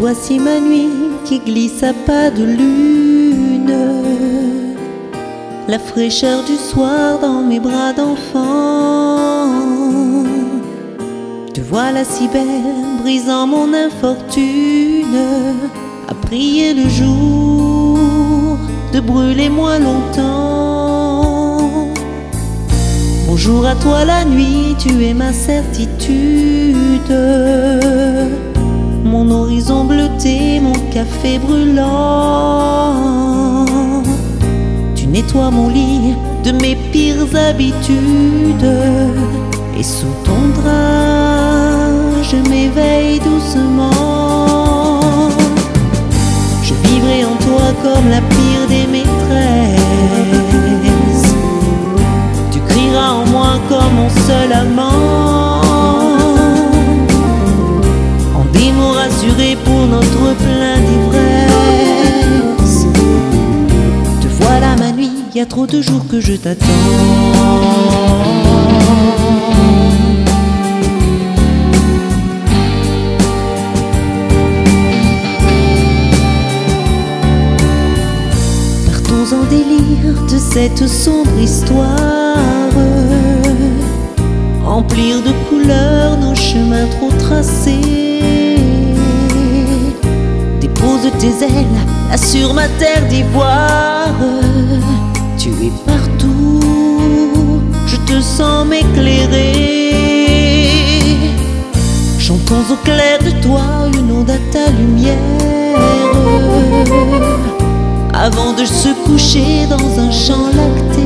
voici ma nuit qui glisse à pas de lune, la fraîcheur du soir dans mes bras d'enfant. Te voilà si belle, brisant mon infortune, à prier le jour de brûler moins longtemps. Bonjour à toi la nuit, tu es ma certitude, mon horizon bleuté, mon café brûlant. Tu nettoies mon lit de mes pires habitudes, et sous ton drap, je m'éveille doucement. Je vivrai en toi comme la pire des maîtresses. Tu crieras en moi comme mon seul amant. En des mots rassurés pour notre plein d'ivresse. Te voilà ma nuit, y a trop de jours que je t'attends. En délire de cette sombre histoire, emplir de couleurs nos chemins trop tracés. Dépose tes ailes là sur ma terre d'ivoire. Tu es partout, je te sens m'éclairer. Chantons au clair de toi une ode à ta lumière, avant de se coucher dans un champ lacté.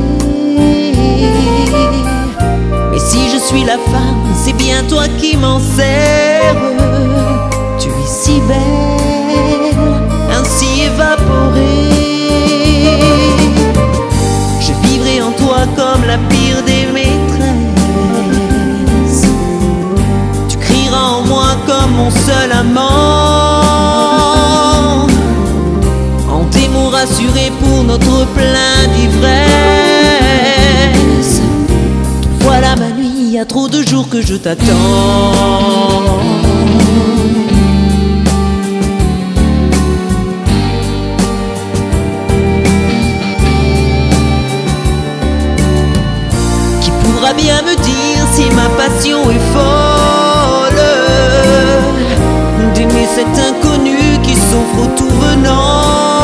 Mais si je suis la femme, c'est bien toi qui m'en sers. Tu es si belle, ainsi évaporée. Je vivrai en toi comme la pire des maîtresses. Tu crieras en moi comme mon seul amant. Rassuré pour notre plein d'ivresse. Voilà ma nuit, y a trop de jours que je t'attends. Qui pourra bien me dire si ma passion est folle, d'aimer cet inconnu qui s'offre au tout venant.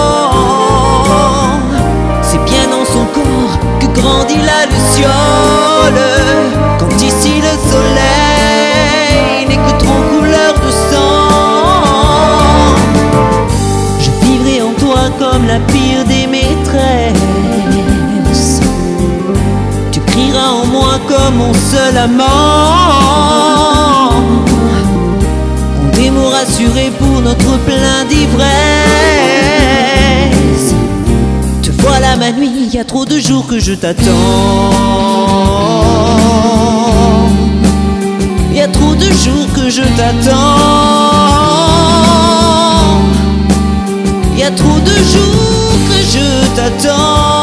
Grandit la luciole, quand ici le soleil n'est que trop couleur de sang. Je vivrai en toi comme la pire des maîtresses. Tu crieras en moi comme mon seul amant. En des mots rassurés pour notre plein d'ivresse. Voilà ma nuit, y a trop de jours que je t'attends. Y a trop de jours que je t'attends. Y a trop de jours que je t'attends.